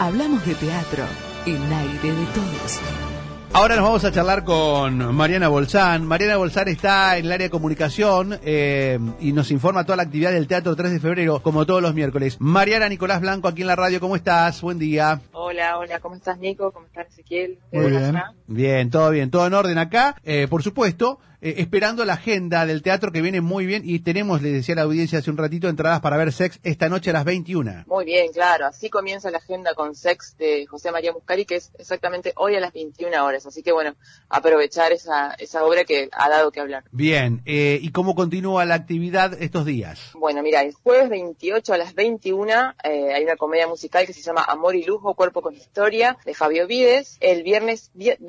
Hablamos de teatro, el aire de todos. Ahora nos vamos a charlar con Mariana Bolzán. Mariana Bolzán está en el área de comunicación y nos informa toda la actividad del Teatro 3 de Febrero, como todos los miércoles. Mariana, Nicolás Blanco aquí en la radio, ¿cómo estás? Buen día. Hola, ¿cómo estás, Nico? ¿Cómo estás, Ezequiel? Muy bien. Bien, todo en orden acá. Por supuesto, esperando la agenda del teatro que viene muy bien y tenemos, le decía a la audiencia hace un ratito, entradas para ver Sex esta noche a las 21. Muy bien, claro. Así comienza la agenda con Sex de José María Muscari, que es exactamente hoy a las 21 horas. Así que bueno, aprovechar esa obra que ha dado que hablar. Bien, ¿y cómo continúa la actividad estos días? Bueno, mira, el jueves 28 a las 21 hay una comedia musical que se llama Amor y Lujo, Cuerpo con Historia, de Fabio Vides. El viernes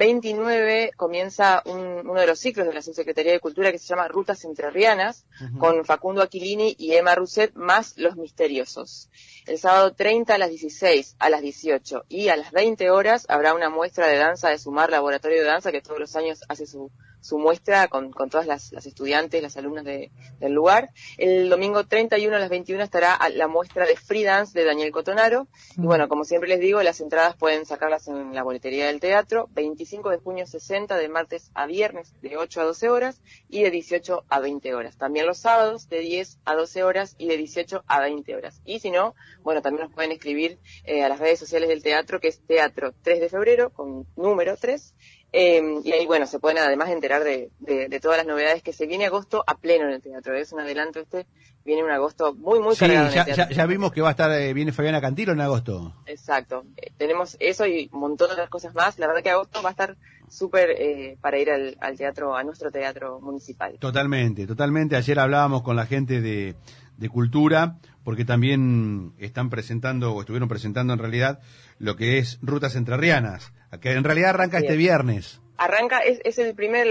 29 comienza uno de los ciclos de la Subsecretaría de Cultura que se llama Rutas Entrerrianas, con Facundo Aquilini y Emma Rousset, más Los Misteriosos. El sábado 30 a las 16, a las 18 y a las 20 horas habrá una muestra de danza de Sumar Laboratorio de Danza, que todos los años hace su muestra con todas las estudiantes, las alumnas del lugar. El domingo 31 a las 21 estará la muestra de Free Dance de Daniel Cotonaro. Y bueno, como siempre les digo, las entradas pueden sacarlas en la boletería del teatro. 25 de junio 60, de martes a viernes, de 8 a 12 horas y de 18 a 20 horas. También los sábados de 10 a 12 horas y de 18 a 20 horas. Y si no, bueno, también nos pueden escribir a las redes sociales del teatro, que es Teatro 3 de Febrero, con número 3. Y ahí, bueno, se pueden además enterar de todas las novedades que se viene agosto a pleno en el teatro. Es un adelanto viene un agosto muy cargado en el teatro. Ya vimos que va a estar, viene Fabiana Cantilo en agosto. Exacto. Tenemos eso y un montón de otras cosas más. La verdad que agosto va a estar súper para ir al teatro, a nuestro teatro municipal. Totalmente. Ayer hablábamos con la gente de Cultura, porque también están presentando, o estuvieron presentando en realidad, lo que es Rutas Entrerrianas, que en realidad arranca este viernes. Arranca, es el primer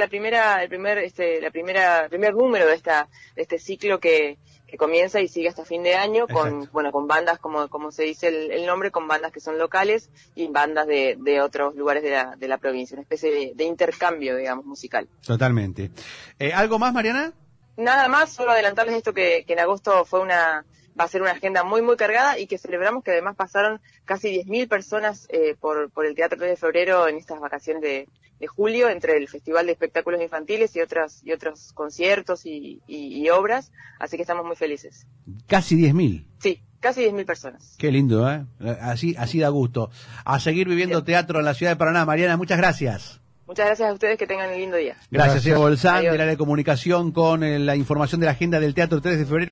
número de este ciclo que comienza y sigue hasta fin de año con bandas, como se dice el nombre, con bandas que son locales y bandas de otros lugares de la provincia, una especie de intercambio, digamos, musical. Totalmente. ¿Algo más, Mariana? Nada más, solo adelantarles esto que en agosto va a ser una agenda muy cargada y que celebramos que además pasaron casi 10.000 personas por el Teatro 3 de Febrero en estas vacaciones de julio, entre el Festival de Espectáculos Infantiles y otros conciertos y obras, así que estamos muy felices. ¿Casi 10.000? Sí, casi 10.000 personas. Qué lindo, ¿eh? Así da gusto. A seguir viviendo teatro en la ciudad de Paraná. Mariana, muchas gracias. Muchas gracias a ustedes, que tengan un lindo día. Gracias. Bolzán, del área de comunicación, con la información de la agenda del Teatro 3 de Febrero.